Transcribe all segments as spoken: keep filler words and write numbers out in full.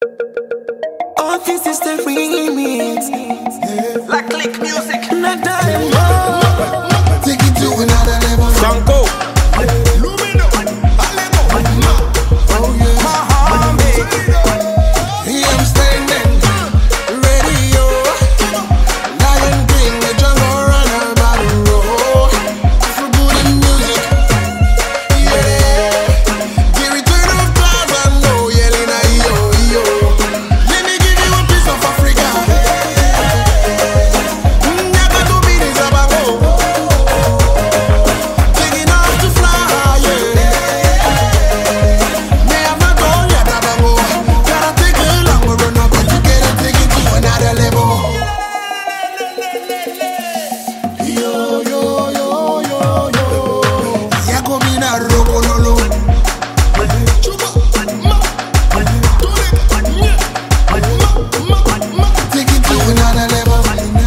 Oh, this is the remix. Yeah. Like click music. Not diamond. Take it to another level. Franco. Lumino. Oh yeah. Mohammed. Here I'm standing. Radio. Lion King. The jungle runner by the road. For good in music. Yeah. The return of clouds. I know. Yelling at yo yo. Let me give you a piece of Africa. Never to be this about. Taking off to fly. Yeah. Me have not gone yet. About. Gotta take a long run up and together take it to another level. Yo yo yo yo yo. Yako mina roko lolo. Take it to another level.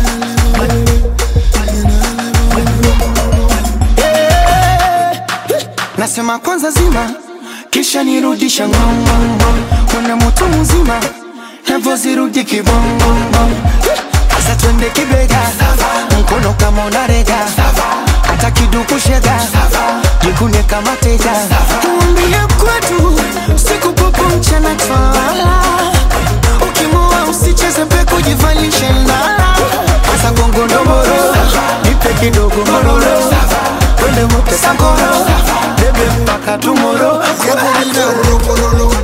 Nasema kwanza zima, kisha nirudisha ngongongo. Kuna mtu mzima, hevo zirudi kibongongo. Asa twende kibega, mkono kama unarega. Hata kiduku shega, jikune kama tega. Tuambie kwetu, siku popo mchana twala. Ukimua usicheze peku jivalishe ndala. Asa gongo ndomoro, nipe kidogo mororo. Twende mote sangoro, bebe mpaka tomorrow. Yako mina roko lolo.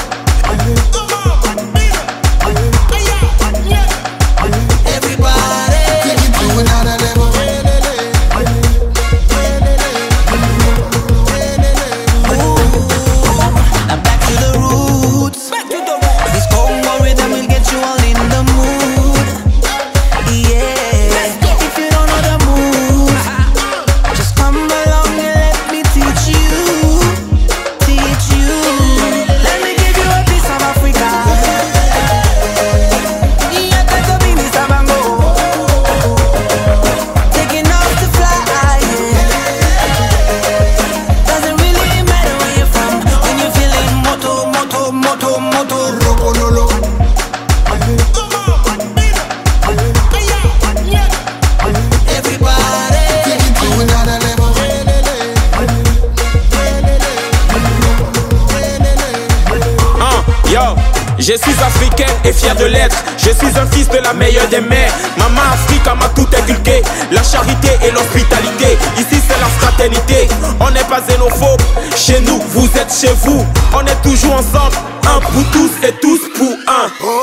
Everybody. Take it to another level. I'm back to the roots. Back to the roots. This Congo rhythm will get you all in the mood. Yeah. If you don't know the moves, just come along and let me teach you. Teach you. Let me give you a piece of Africa. Yeah, take a mini sabango. Taking off to fly. Yeah. Doesn't really matter where you're from when you're feeling moto, moto, moto, moto. Roko lolo. Everybody. Take it to another level. Hein, yo, je suis africain et fier de l'être. Je suis un fils de la meilleure des mères. Maman Africa m'a tout inculqué. La charité et l'hospitalité. Ici c'est la fraternité. On n'est pas xénophobe. Chez nous, vous êtes chez vous. On est toujours ensemble. Un pour tous et tous pour un. Oh